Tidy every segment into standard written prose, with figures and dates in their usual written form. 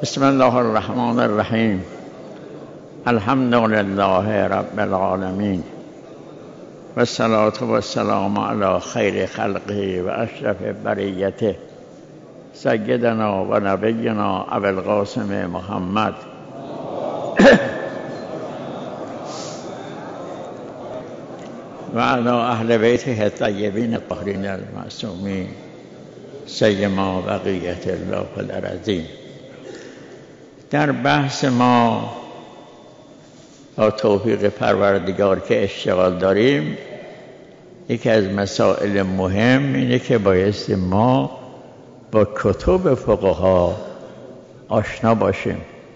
بسم الله الرحمن الرحیم. الحمد لله رب العالمین و الصلاة و السلام علی خیر خلقه و اشرف بریته سیدنا و نبینا ابی القاسم محمد و علی اهل بیته الطیبین الطاهرین المعصومین سیما بقیة الله فی الارضین. در بحث ما با توفیق پروردگار که اشتغال داریم، یکی از مسائل مهم اینه که بایستی ما با کتب فقها آشنا باشیم،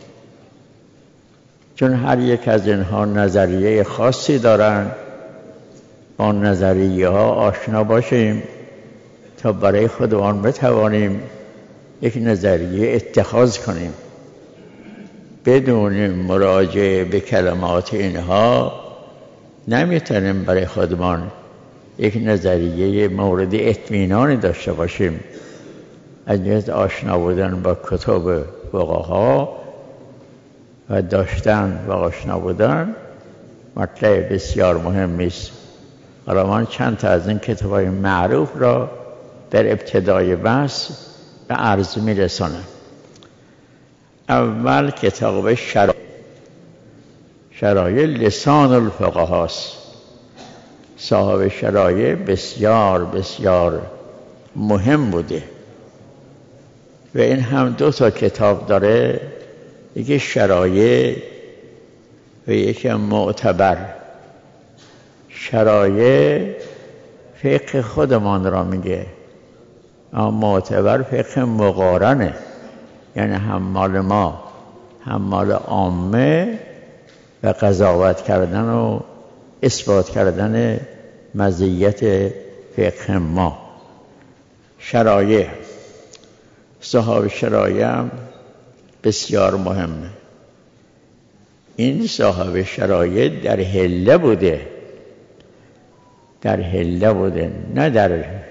چون هر یک از اینها نظریه خاصی دارن. با نظریه ها آشنا باشیم تا برای خودمان بتوانیم یک نظریه اتخاذ کنیم. بدون مراجعه به کلمات اینها نمیتونیم برای خودمان یک نظریه مورد اطمینانی داشته باشیم. از جهت آشنا بودن با کتب فقها و داشتن و آشنا بودن مطلب بسیار مهمی است. حالا من چند تا از این کتاب‌های معروف را در ابتدای بحث به عرض می‌رسانم. اول کتاب شرایع لسان الفقها است. صاحب شرایع بسیار بسیار مهم بوده و این هم 2 تا کتاب داره، یکی شرایع و یکی معتبر. شرایع فقه خودمان را میگه، اما معتبر فقه مقارنه، یعنی هم مال ما هم مال عامه و قضاوت کردن و اثبات کردن مزیت فقه ما. شرایع صاحب شرایع هم بسیار مهمه. این صاحب شرایع در حله بوده، نه در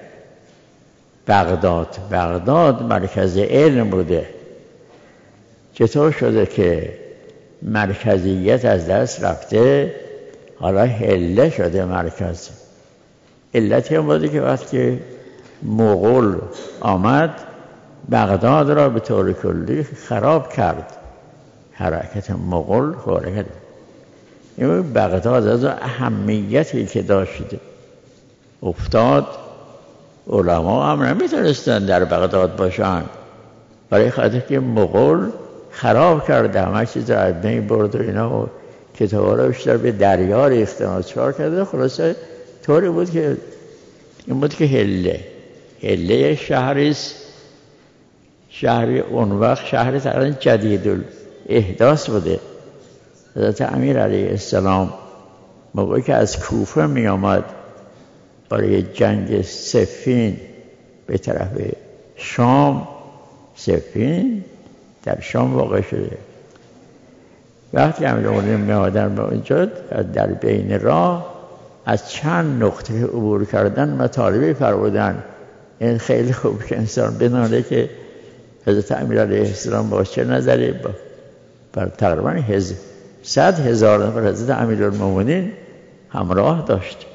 بغداد. بغداد مرکز علم بوده. چطور شده که مرکزیت از دست رفته، حالا حله شده مرکز؟ علتی هم بوده که وقتی مغول آمد بغداد را به طور کلی خراب کرد. حرکت مغول حرکت این بغداد از اهمیتی که داشته افتاد. علما هم نمیتونستن در بغداد باشن، برای خاطر که مغول خراب کرده، همه چیز را از بین برد و اینا و کتابا رو بیشتر به دریا ریختن و چکار کرده. خلاصه طوری بود که این بود که حله شهریست. شهری اون وقت شهر تقریبا جدید الاحداث بوده. حضرت امیر علیه السلام موقعی که از کوفه می آمد برای جنگ صفین به طرف شام، صفین در شام واقع شده، وقتی امیرالمومنین می آمدن به اونجا در بین راه از چند نقطه عبور کردن مطالبی فرمودن. این خیلی خوب که انسان بدونه که حضرت امیر علیه السلام با چه نظری بر تقریبا 100,000 نفر حضرت امیرالمومنین همراه داشت.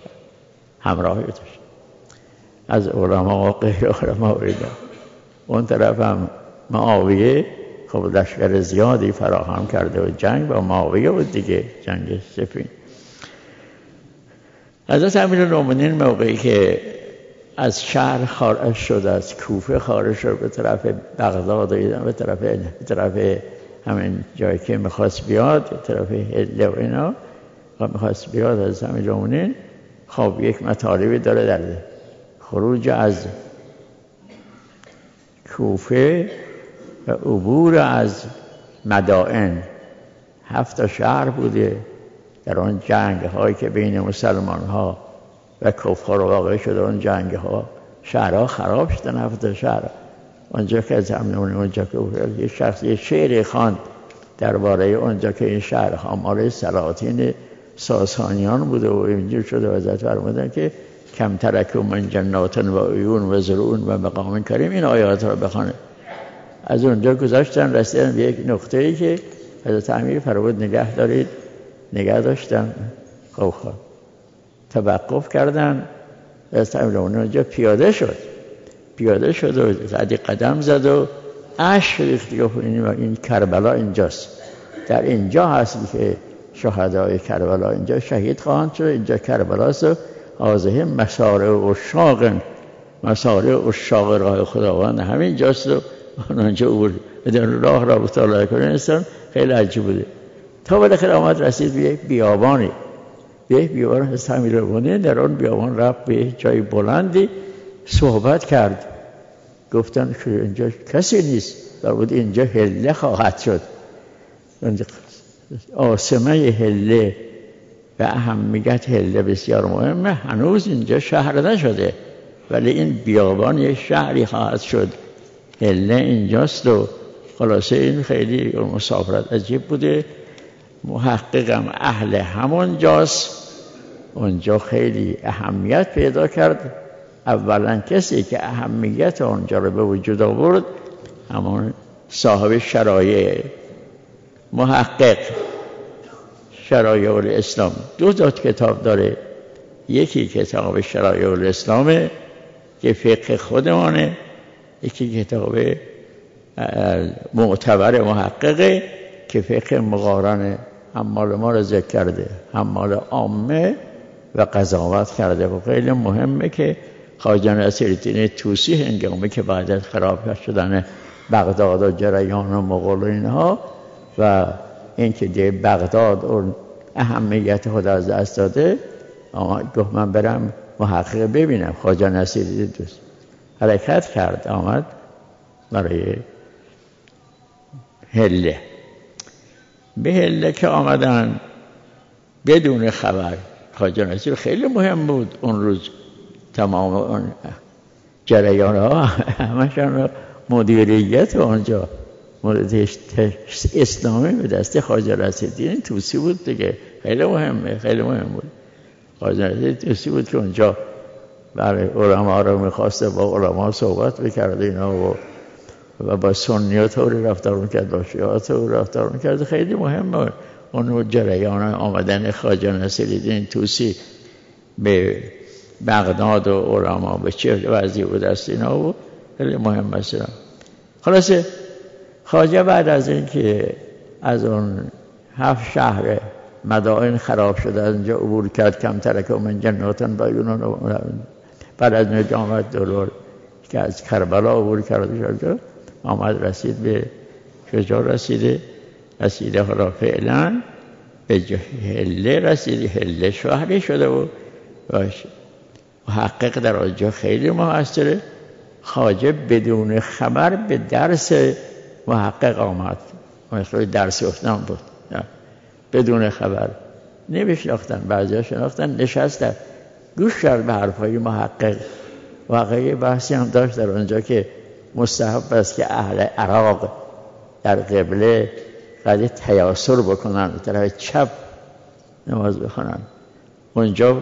از علما و غیر علما بودن. اون طرف هم معاویه خب لشکر زیادی فراهم کرده و جنگ با معاویه بود دیگه، جنگ صفین. حضرت امیرالمومنین موقعی که از شهر خارج شد، از کوفه خارج شد به طرف بغداد و به طرف همین جایی که میخواست بیاد، به طرف حله و اینا میخواست بیاد، از امیرالمومنین خب یک مطالبی داره در خروج از کوفه و عبور از مدائن. 7 شهر بوده. در آن جنگ هایی که بین مسلمان ها و کفار واقع شده، اون جنگ ها شهرها خراب شدن. 7 شهر اونجا که از امیرالمومنین اونجا که یک شخص یک شعر خواند درباره اونجا که این شهرها مال سلاطین ساسانیان بوده و اینجور شده و حضرت فرمودن که کم ترک من جنات و عیون و زرعون و مقام کریم. این آیات را بخوانه. از اونجا گذاشتن رسیدن به یک نقطه‌ای که حضرت امیر فرمود نگه داشتن. خب توقف کردن. حضرت امیر اونجا پیاده شد و قدم زد و اشک ریخت. گفت این کربلا اینجاست، در اینجا هست که شهدای کربلا اینجا شهید خواهند شد، اینجا کربلاست و هذه مسارع عشاق راه خداوند همین جاست و اونجا بدون راه را مطالعه کنن. خیلی عجیب بوده. تا بالاخره آمد رسید به یک بیابانی. حضرت امیرالمومنین در آن بیابان رفت به جای بلندی صحبت کرد. گفتن که اینجا کسی نیست، فرمود اینجا حله خواهد شد. عاصمه حله و اهمیت حله بسیار مهمه. هنوز اینجا شهر نشده ولی این بیابان یک شهری خواهد شد. حله اینجاست و خلاصه این خیلی مسافرت عجیب بوده. محققم اهل همون جاست. اونجا خیلی اهمیت پیدا کرد. اولا کسی که اهمیت اونجا رو به وجود آورد همون صاحب شرایع، محقق شرایع الاسلام. دو کتاب داره. یکی کتاب شرایع الاسلامه که فقه خودمانه، یکی کتاب معتبر محققه که فقه مقارنه. حمال ما رو ذکر کرده، حمال عامه و قضاوت کرده. و خیلی مهمه که خواجه نصیرالدین طوسی هنگامی که بعد از خراب شدن بغداد و جریان و مغول و اینها و اینکه دیگه بغداد اون اهمیت خود از دست داده، گفت من برم محقق ببینم. خواجه نصیرالدین طوسی حرکت کرد، آمد برای حله. به حله که آمدن بدون خبر، خواجه نصیر خیلی مهم بود اون روز. تمام اون جریان ها همشان مدیریت اونجا اسلامی به دست خواجه نصیرالدین طوسی بود دیگه. خیلی مهم بود. خواجه نصیرالدین طوسی بود که اونجا برای علما رو میخواسته با علما صحبت بکرد اینا و با سنی‌ها طوری رفتار میکرد، با شیعه طوری رفتار میکرد. خیلی مهمه اون جریان آمدن خواجه نصیرالدین طوسی به بغداد و علما به چه وضعی بود است اینا و خیلی مهم است. خلاصه خواجه بعد از این که از اون 7 شهر مدائن خراب شده از اینجا عبور کرد، کم ترک من جناتن بایونان، بعد از اینجا آمد دلور که از کربلا عبور کرد، آمد رسید به کجا رسیده حالا فعلا به حله رسیده. حله شهری شده و محقق در آنجا خیلی موثره. خواجه بدون خبر به درس محقق آمد. مثلا درس گفتن بود بدون خبر، نمیشناختن، بعضیا شناختن، نشستن گوش کرد به حرفای محقق. واقعی بحثی هم داشت در آنجا که مستحب است که اهل عراق در قبله قد تیاسر بکنن، طرف چپ نماز بخونن. اونجا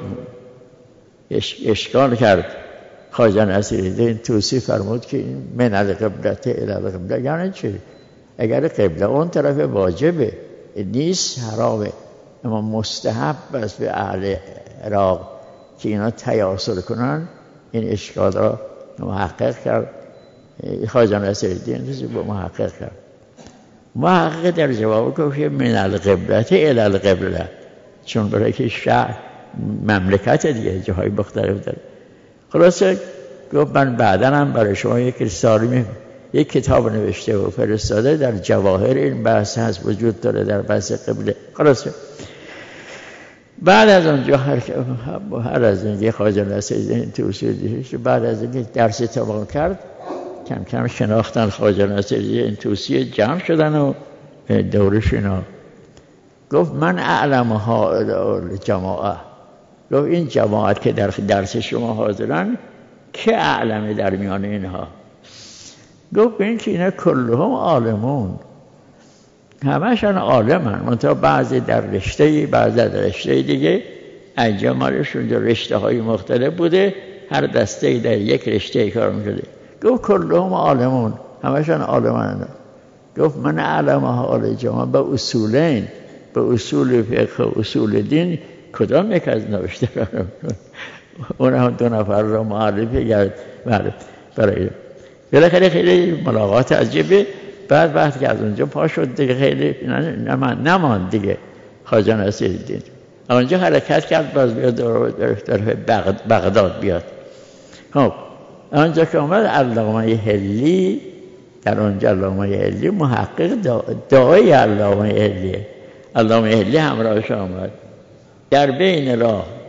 اشکال کرد خواجه نصیرالدین طوسی، فرمود که من القبلة الی القبلة یعنی چی؟ اگر قبله اون طرف واجبه نیست، حرامه، اما مستحب است به اهل عراق که اینا تیاسر کنن. این اشکال را محقق کرد خواجه نصیرالدین طوسی، با محقق کرد. محقق در جواب گفت من القبلة الی القبلة، چون برای که شهر مملکت دیگه جاهای مختلف داره. خلاصه گفت من بعداً هم برای شما یک کتاب نوشته و فرستاده، در جواهر این بحث هست، وجود داره در بحث قبله. خلاصه بعد از اونجا هر از اینکه خواجه نصیرالدین طوسی بعد از اینکه درس تمام کرد، کم کم شناختن خواجه نصیرالدین طوسی، جمع شدن و دورش اینا. گفت من اعلم ها جماعه، گفت این جماعت که در درس شما حاضرن که اعلمه در میان اینها؟ گفت این که اینا کلهم عالمون، همشان عالمن، منتها بعضی در رشته، بعضی در رشته دیگه. انجامشون در رشته های مختلف بوده، هر دسته در یک رشته کار می‌کرده. گفت کلهم عالمون، همشون عالمان. گفت من اعلم حال جامعه به اصولین، به اصول فقه و اصول دین کدام یک از نوشته اون هم 2 نفر را معرفی کرد برای بالاخره خیلی ملاقات عجیبه. بعد وقتی که از اونجا پا شد دیگه خیلی نماند دیگه خواجه نصیرالدین. اونجا حرکت کرد باز بیاد در بغداد بیاد. خب اونجا که آمد علامه حلی، در اونجا علامه حلی محقق دعای علامه حلیه. علامه حلی همراهش آمد در بین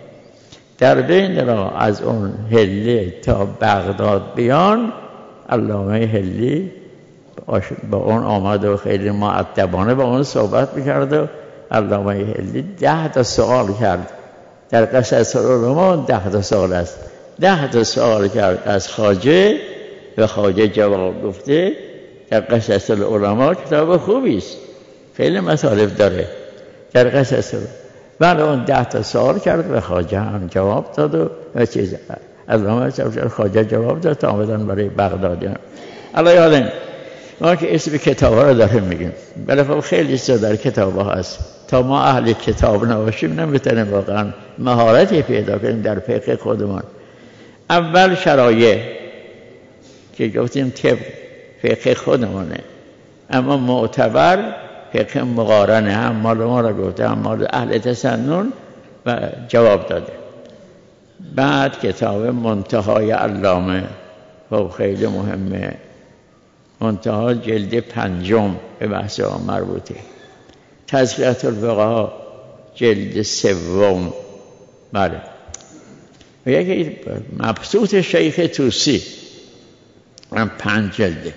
راه از اون حلی تا بغداد بیان. علامه حلی با اون آمد و خیلی مؤدبانه با اون صحبت میکرد و علامه حلی 10 تا سوال کرد. در قصص العلماء 10 تا سوال است. 10 تا سوال کرد از خواجه و خواجه جواب گفته. در قصص العلماء کتاب خوبی است، خیلی مطالب داره در قصص. بعد اون 10 تا سوال کرد و خواجه هم جواب داد و چیز علامه خواجه جواب داد تا آمدن برای بغدادیان. الله یادن ما که اسم کتاب ها رو داریم میگیم، ولی خب خیلی چیزا در کتاب ها هست. تا ما اهل کتاب نباشیم نمیتونیم واقعا مهارتی پیدا کنیم در فقه خودمان. اول شرایع که گفتیم طبق فقه خودمونه، اما معتبر فقه مقارنه، هم مال ما را گفته هم مال اهل تسنن و جواب داده. بعد کتاب منتهای علامه خب خیلی مهمه. منتها جلد 5 به بحث ها مربوطه. تذکرة الفقهاء جلد 3. بله. و یکی مبسوط شیخ طوسی هم 5 جلده.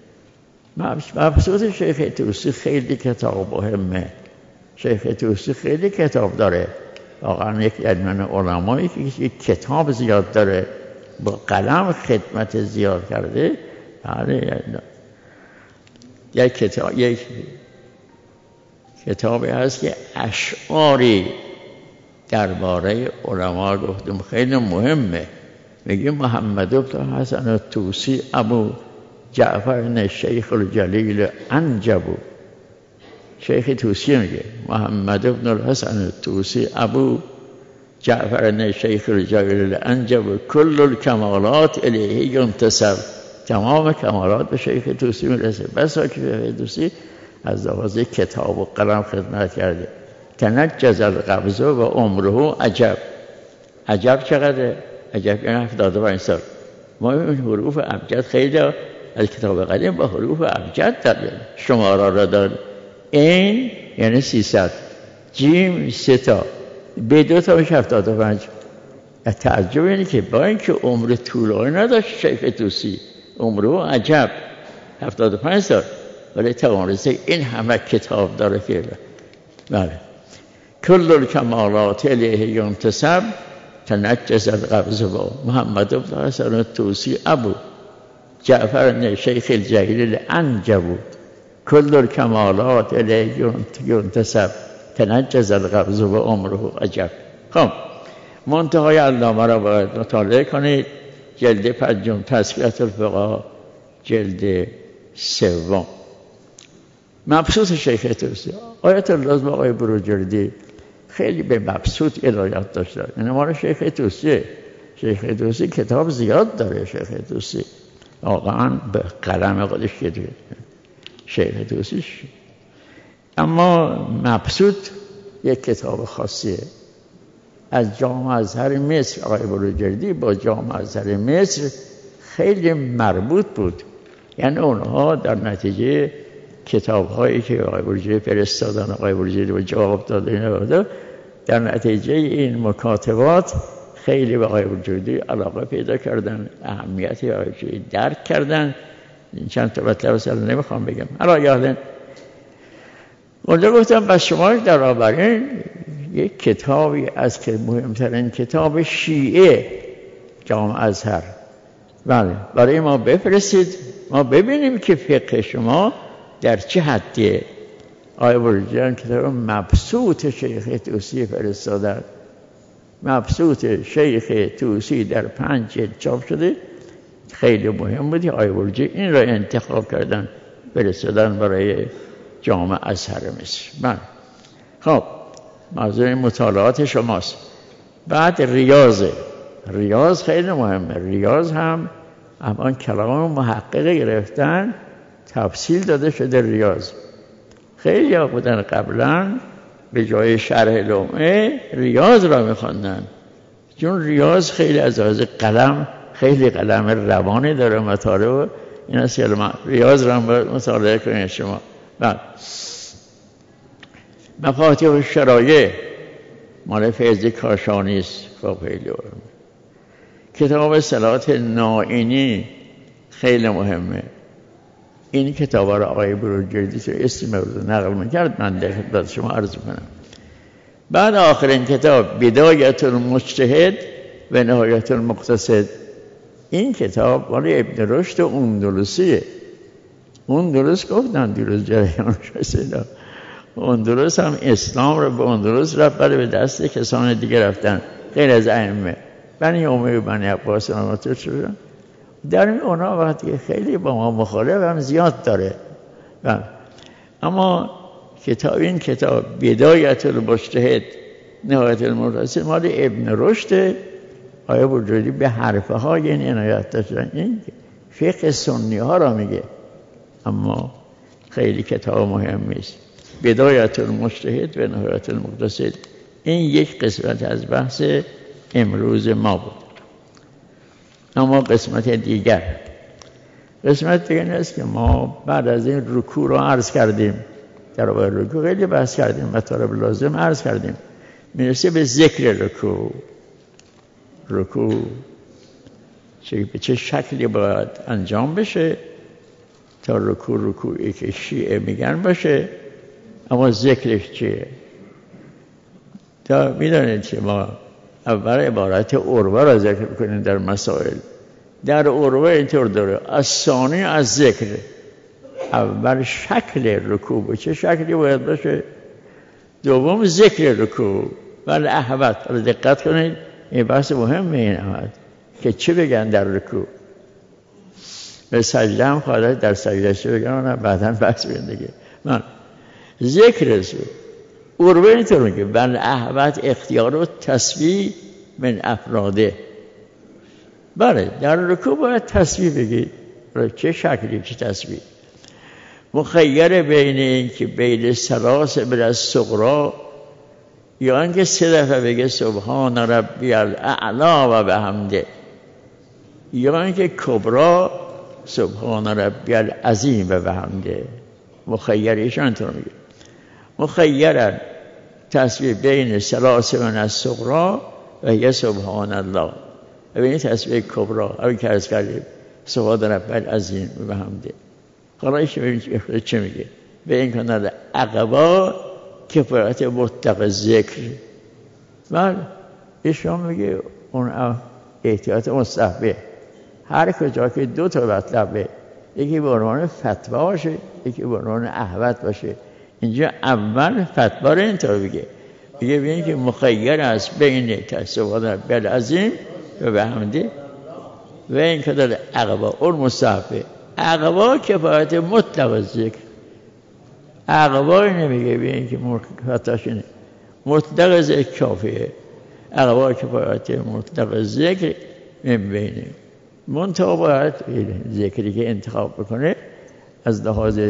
مبسوط شیخ طوسی خیلی کتاب مهمه. شیخ طوسی خیلی کتاب داره، واقعا یک من علمایی که یک کتاب زیاد داره، با قلم خدمت زیاد کرده. بله. یک کتابی هست که اشعاری درباره علما گفتم خیلی مهمه. میگه محمد بن حسن الطوسی ابو جعفر شیخ الجلیل انجبو. شیخ طوسی میگه محمد بن الحسن الطوسی ابو جعفر شیخ الجلیل انجبو کل الکمالات الیه ینتسب. تمام کمالات به شیخ طوسی میرسه. بسا که شیخ طوسی از لحاظ کتاب و قلم خدمت کرده. تنجز القبض و عمره عجب. عجب چقدره؟ عجب یعنی 75 سال. ما این حروف ابجد خیلی از کتاب قدیم با حروف ابجد داریم. شماره را داریم. این یعنی 300، جیم 3 تا، به 2 تا میشه 75. تعجب اینه که با اینکه عمر طولانی نداشت شیخ طوسی، عمره عجب 75 سال، ولی توانسته این همه کتاب داره که بله. کل الکمالات الیه ینتسب تنجز القبض با محمد بن حسن الطوسی ابو جعفر شیخ الجلیل انجبو کل الکمالات الیه ینتسب تنجز القبض با عمره عجب. خب منتهای علامه را باید مطالعه کنید. جلد 5 تذکرة الفقهاء جلد 3. مبسوط شیخ طوسی. آیت اللازم آقای بروجردی خیلی به مبسوط عنایت داشتن. این مال شیخ طوسی. شیخ طوسی کتاب زیاد داره. شیخ طوسی واقعا به قلم خودش که شیخ طوسی. اما مبسوط یک کتاب خاصیه. از جامع ازهر مصر آقای بروجردی با جامع ازهر مصر خیلی مربوط بود. یعنی اونها در نتیجه کتاب‌هایی که آقای بروجردی فرستادن، آقای بروجردی با جواب دادن، در نتیجه این مکاتبات خیلی به آقای بروجردی علاقه پیدا کردن، اهمیتی آقای بروجردی درک کردن. چند تا مطلب اصلا نمیخوام بگم. حالا یادن اونجا گفتم بس شما در آورین یک کتابی از که مهمترین کتاب شیعه جامع ازهر بله برای ما بفرستید، ما ببینیم که فقه شما در چه حدیه. آقای بروجردی کتاب مبسوط شیخ طوسی فرستادن. مبسوط شیخ طوسی در 5 جلد چاپ شده. خیلی مهم بود آقای برجی این را انتخاب کردن فرستادن برای جامعه ازهر مصر. من خب موضوع مطالعات شماست. بعد ریاض خیلی مهمه. ریاض هم اما کلام محقق گرفتن تفصیل داده شده. ریاض خیلی ها بودن قبلا به جای شرح لمعه ریاض را میخواندن، چون ریاض خیلی از لحاظ قلم خیلی قلم روانی داره. مطالب این است که ریاض را مطالعه کنید شما. بعد مفاتیح الشرایع مال فیض کاشانی است. خب خیلی کتاب صلات نائینی خیلی مهمه. این کتاب را آقای بروجردی تو اسم رو نقل میکرد، من در خدمت شما عرض کنم. بعد آخرین کتاب بدایت المجتهد و نهایت المقتصد. این کتاب مال ابن رشد اندلسیه. اندلس گفتن دیروز جریانش رسیده. اندلس هم اسلام رو به اندلس رفت، ولی به دست کسان دیگه رفتن غیر از ائمه. بنی امیه و بنی عباس امامت شدن. در اونا وقتی خیلی با ما مخالف هم زیاد داره. اما این کتاب بدایت المجتهد نهایت المقتصد مال ابن رشد. آقای بروجردی به حرفه های این عنایت داشتن. این فقه سنی ها را میگه، اما خیلی کتاب مهمی است. بدایت المجتهد و نهایت المقتصد. این یک قسمت از بحث امروز ما بود. اما قسمت دیگر این است که ما بعد از این رکوع را عرض کردیم، در واقع رکوع خیلی بحث کردیم، مطالب لازم عرض کردیم. میرسه به ذکر رکوع به چه شکلی باید انجام بشه تا رکوعی که شیعه میگن باشه. اما ذکرش چیه؟ تا میدانید که ما اول عبارت عروه را ذکر کنیم در مسائل. در عروه اینطور داره الثانی از ذکر. اول شکل رکوع به چه شکلی باید باشه، دوم ذکر رکوع و احوت. حالا دقت کنید این بحث مهمه. این احوت که چه بگن در رکوع. به سجده هم خواهد در سجده چه بگن بعداً بحث بگن. من ذکر رسول عروه اینطور میگه بل احوت اختیار و تسبیح من افراده. بله در رکوع باید تسبیح بگید. چه شکلی چه تسبیح؟ مخیر بین این که بین سلاسل از صغرا، یا اینکه 3 دفعه بگه سبحان ربی الاعلا و بحمده، یا اینکه کبرا سبحان ربی العظیم و بحمده. مخیرشان اینطور میگه مخیرن تسبیح بین سلاسل از صغرا و یه سبحان الله. ببینید تسبیح کبرا همین که عرض کردیم سبحان ربی العظیم و بحمده. حالا ببینید چه میگه؟ به این کنال عقبا کفایت مطلق ذکر. بله ایشون میگه اون احتیاط مستحبه. هر کجا که 2 تا مطلبه، یکی به عنوان فتوا باشه یکی به عنوان احوت باشه. اینجا اول فتوا رو اینطور بگه ببینید که مخیر است بین سبحان ربی العظیم و بحمده و این کنال عقبا اون مستحبه. عقبا کفایت مطلق ذکر. عقبای نمیگه ببین که فتاشونه مطلق ذکر کافیه. عقبای کفایت مطلق ذکر نمیبینه. منطقه باید ذکری که انتخاب بکنه از لحاظ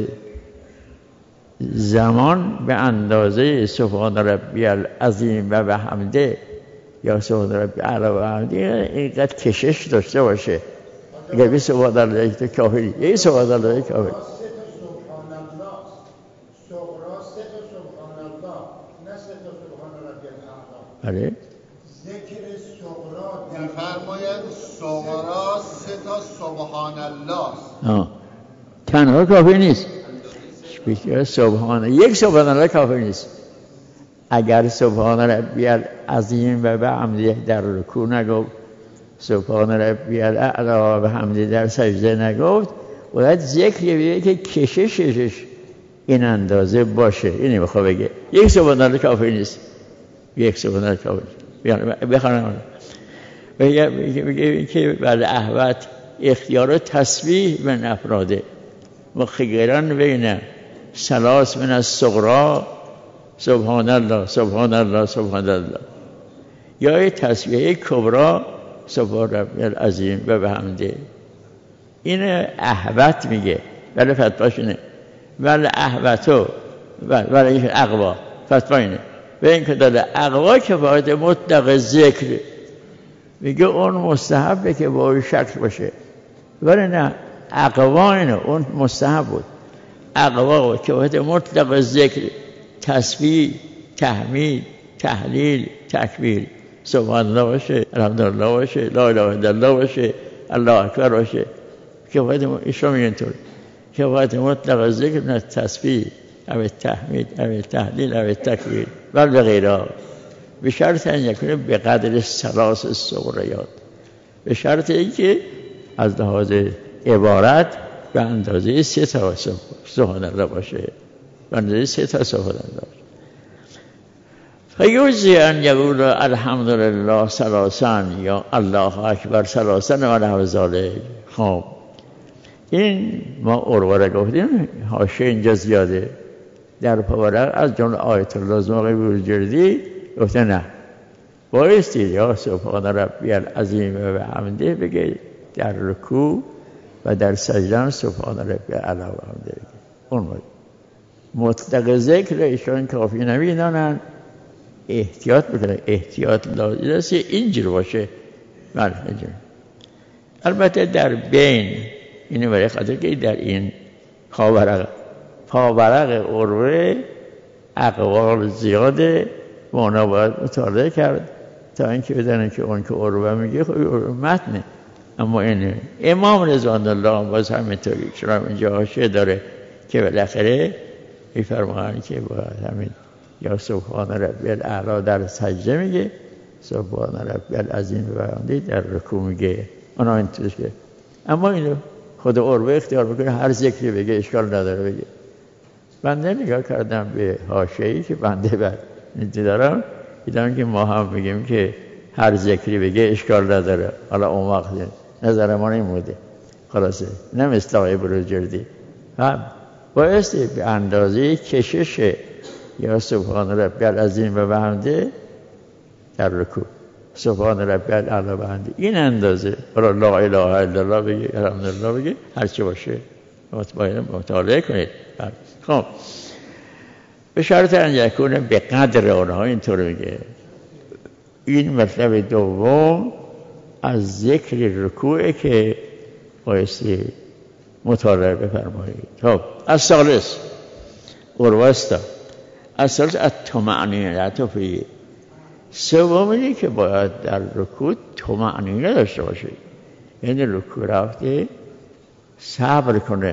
زمان به اندازه سبحان ربی العظیم و بحمده یا سبحان ربی اعلی و بحمده اینقدر کشش داشته باشه. اگر به سبحان الله کافی یه سبحان الله کافی. بله ذکر صغرا می‌فرماید صغرا 3 تا سبحان الله. تنها کافی نیست. یک سبحان الله کافی نیست. اگر سبحان ربی العظیم و بحمده در رکوع نگفت، سبحان ربی الاعلی و بحمده در سجده نگفت، باید ذکری بگه که کششش این اندازه باشه. اینی میخواد بگه یک سبحان الله کافی نیست. یک سبحان کافی بخوانم. بگه که بعد احوت اختیار تسبیح بین افراده و خیران بین ثلاث من الصغرا سبحان الله سبحان الله سبحان الله یا تسبیح کبرا سبحان ربی العظیم و بحمده. این احوت میگه ولی فتواش اینه ولی احوتو ولی اقوا فتوا اینه و این که داره اقوا کفایت مطلق ذکر میگه اون مستحبه که با اون شکل باشه ولی نه اقوا اینه اون مستحب بود. اقوا کفایت مطلق ذکر تسبیح تحمید تحلیل تکبیر سبحان الله باشه الحمدلله باشه لا اله الا الله باشه الله اکبر باشه کفایت ایشون اینطور کفایت مطلق ذکر نه تسبیح او تحمید او تحلیل او تکبیر و غیره به شرط ان یکونه به قدر ثلاث الصغریات به شرط اینکه از لحاظ عبارت به اندازه 3 تا سبحان الله باشه به اندازه 3 تا سبحان الله فیوزی ان یقول الحمدلله ثلاثا یا الله اکبر ثلاثا و نحو ذلک. خب این ما عروه گفتیم حاشیه اینجا زیاده در پاورق از جمله آیت الله بروجردی گفته نه بایستی یا سبحان ربی العظیم و حمده بگه در رکوع و در سجدن سبحان ربی اعلی و حمده بگه اون مطلق ذکر ایشان کافی نمیدانن احتیاط بکنه احتیاط لازم است اینجور باشه. بله اینجور البته در بین اینو برای خاطر که در این پاورق عروه اقوال زیاده و اونا باید مطالعه کرد تا اینکه بدانه که اون که عروه میگه خب متنه. اما این امام رضوان الله باز همینطوری چرا اینجا حاشیه داره که بالاخره میفرمایند که باید همین یا سبحان ربی الاعلی در سجده میگه سبحان ربی العظیم و بحمده در رکوع میگه اونا اینطوریه که اما اینو خود عروه اختیار بکنه هر ذکری بگه اشکال نداره بگه. بنده نگاه کردم به حاشیه‌ای که بنده بر دارم دیدم که ما هم میگیم که هر ذکری بگه اشکال نداره. حالا اون وقت نظر ما این بوده خلاصه نه مثل آقای بروجردی بایستی به اندازه کشش یا سبحان ربی العظیم و بحمده در رکوع سبحان ربی الاعلی و بحمده این اندازه حالا لا اله الا الله بگه الحمدلله بگه هر چی باشه مطالعه کنید. خب به شرط ان یکونه به قدر آنها اینطور میگه. این مطلب دوم از ذکر رکوعه که بایستی مطالعه بفرمایید. خب از ثالث اروستا از ثالث الطمأنینه فیه سوم اینه که باید در رکوع طمأنینه داشته باشید یعنی رکوع رفته صبر کنه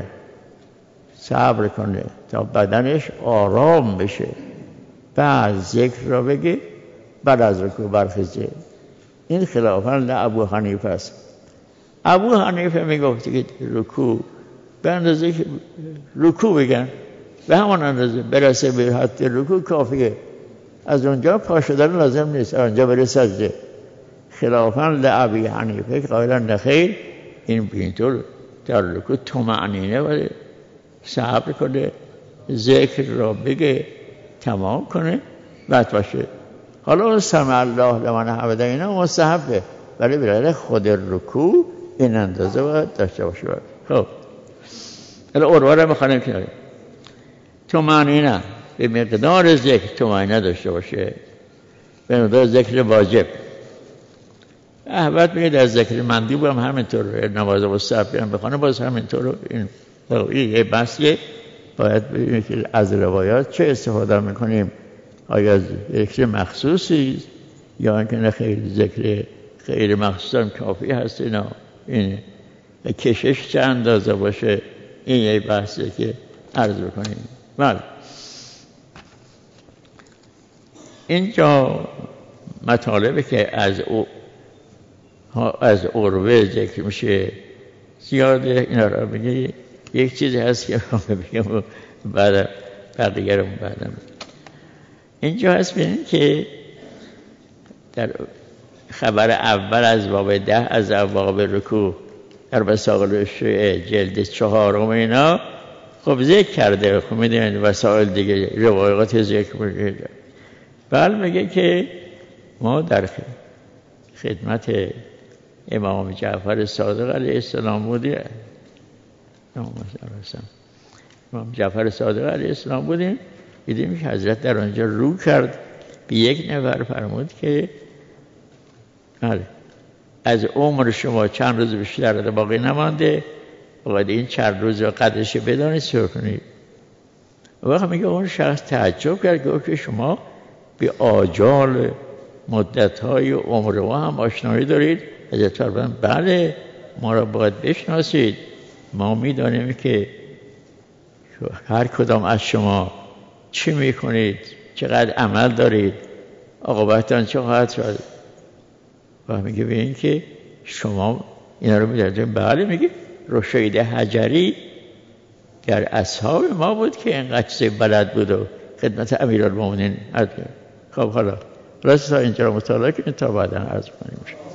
تا بدنش آرام بشه بعد ذکر را بگه بعد از رکوع برخیزه. این خلافاً لابو حنیفه است. ابو حنیفه میگفت که رکوع به اندازه که رکوع بگن به همان اندازه برسه به حد رکوع کافیه از اونجا پا شدن لازم نیست اونجا بره سجده. خلافاً لابی حنیفه که قائلا نخیر این اینطور در رکوع طمأنینه باید صبر کنه ذکر را بگه تمام کنه بعد باشه. حالا اون سمع الله لمن حمده اینا مستحبه ولی برای خود رکوع این اندازه باید داشته باشه. خب حالا عروه را میخوانیم که طمأنینه به مقدار ذکر طمأنینه داشته باشه به مقدار ذکر واجب. احوت میگه در ذکر مندوب هم همینطور نماز مستحب هم بخونه باز همینطور. این یه بحثیه باید ببینیم که از روایات چه استفاده میکنیم آیا از ذکر مخصوصی یا اینکه نه خیلی ذکر غیر مخصوص هم کافی هست. اینا این کشش چه اندازه باشه این یه بحثیه که عرض بکنیم. بله اینجا مطالبه که از عروه ذکر میشه زیاده. اینا را بگه یک چیزی هست که بگم بعد بقیه رو بعدم. اینجا هست ببینید که در خبر اول از باب 10 از ابواب رکوع در وسائل جلد 4 اینا خب ذکر کرده. خب میدونید وسائل دیگه روایات ذکر میشه. بله میگه که ما در خدمت امام جعفر صادق علیه السلام بودیم. امام جعفر صادق علیه السلام بودیم، دیدیم که حضرت در آنجا رو کرد به یک نفر، فرمود که بله از عمر شما چند روز بیشتر باقی نمانده، باید این چند روز را قدرش بدانید سر کنید. وقت میگه اون شخص تعجب کرد که شما به آجال مدت‌های عمر ما هم آشنایی دارید. حضرت فرمود بله ما را باید بشناسید، ما میدانیم که هر کدام از شما چی میکنید، چقدر عمل دارید، عاقبتتان چه خواهد شد. و میگه ببین که شما اینا رو میدونید. بله میگه رشید حجری در اصحاب ما بود که اینقدر چیز بلد بود و خدمت امیرالمومنین. خب حالا راست تا اینجا رو مطالعه کنید تا بعدا عرض کنیم.